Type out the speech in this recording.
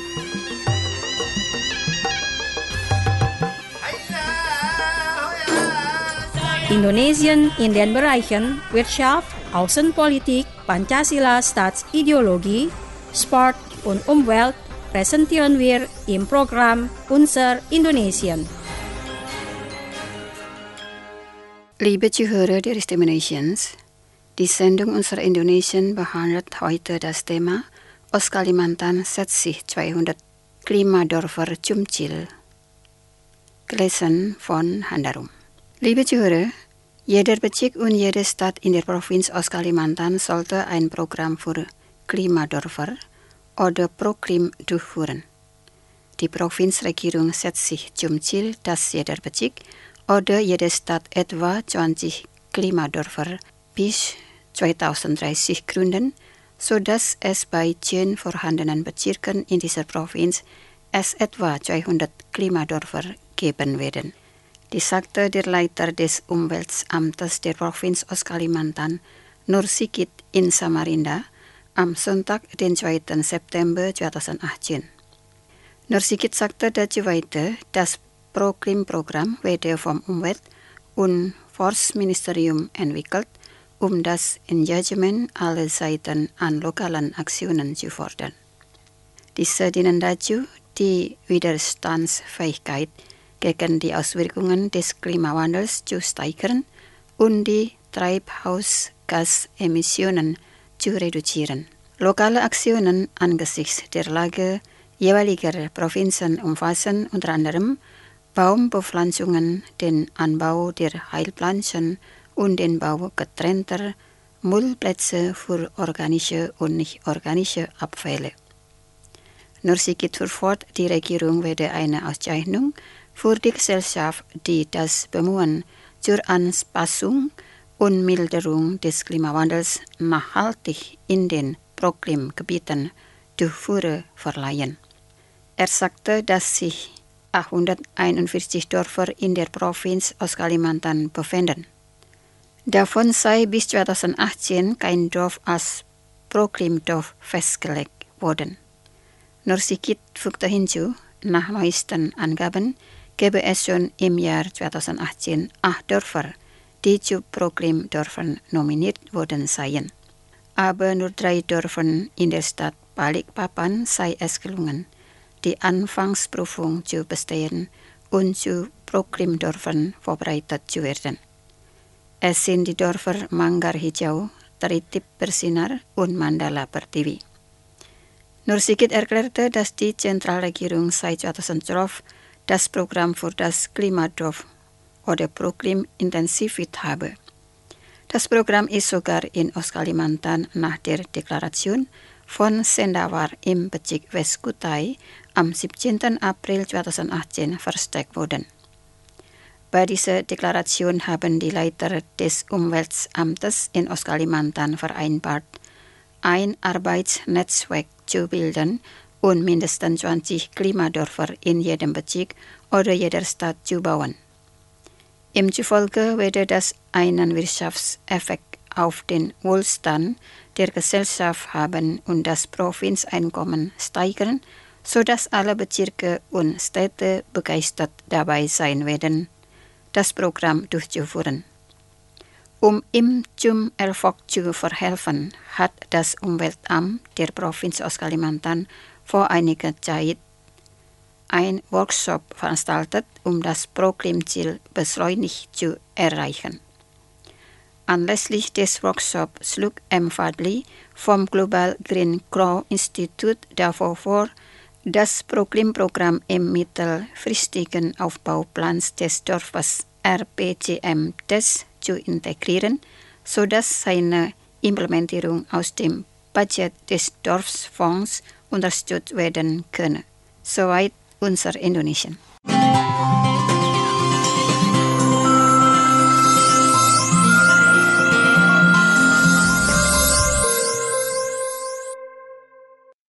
Indonesian in den Bereichen Wirtschaft, Außenpolitik, Pancasila Staatsideologie, Sport und Umwelt präsentieren wir im Programm Unser Indonesien. Liebe Zuhörer der Stimme Nations, die Sendung Unser Indonesien behandelt heute das Thema Aus Kalimantan setzt sich 200 Klimadörfer zum Ziel. Gelesen von Handarum. Liebe Zuhörer, jeder Bezirk und jede Stadt in der Provinz Ostkalimantan sollte ein Programm für Klimadörfer oder Proklim durchführen. Die Provinzregierung setzt sich zum Ziel, dass jeder Bezirk oder jede Stadt etwa 20 Klimadörfer bis 2030 gründen, sodass es bei 10 vorhandenen Bezirken in dieser Provinz etwa 200 Klimadörfer geben werden. Dies sagte der Leiter des Umweltamtes der Provinz Ostkalimantan, Nur Sigit in Samarinda, am Sonntag, den 2. September 2018. Nur Sigit sagte dazu weiter, das Proklim-Programm werde vom Umwelt- und Forstministerium entwickelt, um das Engagement aller Seiten an lokalen Aktionen zu fördern. Diese dienen dazu, die Widerstandsfähigkeit gegen die Auswirkungen des Klimawandels zu steigern und die Treibhausgasemissionen zu reduzieren. Lokale Aktionen angesichts der Lage jeweiliger Provinzen umfassen unter anderem Baumbepflanzungen, den Anbau der Heilpflanzen und den Bau getrennter Müllplätze für organische und nicht-organische Abfälle. Nur Sigit verfort, die Regierung werde eine Auszeichnung für die Gesellschaft, die das Bemühen zur Anpassung und Milderung des Klimawandels nachhaltig in den Proklimgebieten durchführe, verleihen. Er sagte, dass sich 841 Dörfer in der Provinz Ostkalimantan befinden. Davon sei bis 2018 kein Dorf als Proklimdorf festgelegt worden. Nur Sigit fügte hinzu, nach neuesten Angaben gäbe es schon im Jahr 2018 8 Dörfer, die zu Proklimdörfern nominiert worden seien. Aber nur 3 Dörfern in der Stadt Balikpapan sei es gelungen, die Anfangsprüfung zu bestehen und zu Proklimdörfern vorbereitet zu werden. Es sind die Dörfer Manggar Hijau, Tritip Bersinar und Mandala Pertiwi. Nur Sigit erklärte, dass die Zentralregierung seit 2012 das Programm für das Klimadorf oder Proklim intensiviert habe. Das Programm ist sogar in Ostkalimantan nach der Deklaration von Sendawar im Bezirk West Kutai am 17. April 2018 verstärkt worden. Bei dieser Deklaration haben die Leiter des Umweltamtes in Ostkalimantan vereinbart, ein Arbeitsnetzwerk zu bilden und mindestens 20 Klimadörfer in jedem Bezirk oder jeder Stadt zu bauen. Ihm zufolge werde das einen Wirtschaftseffekt auf den Wohlstand der Gesellschaft haben und das Provinzeinkommen steigern, sodass alle Bezirke und Städte begeistert dabei sein werden, das Programm durchzuführen. Um ihm zum Erfolg zu verhelfen, hat das Umweltamt der Provinz Ostkalimantan vor einiger Zeit ein Workshop veranstaltet, um das Proklimziel beschleunigt zu erreichen. Anlässlich des Workshops schlug M. Fadli vom Global Green Crow Institute davor vor, das Proklim-Programm im mittelfristigen Aufbauplan des Dorfes RPCM-TES zu integrieren, sodass seine Implementierung aus dem Budget des Dorfsfonds unterstützt werden könne. Soweit unser Indonesien.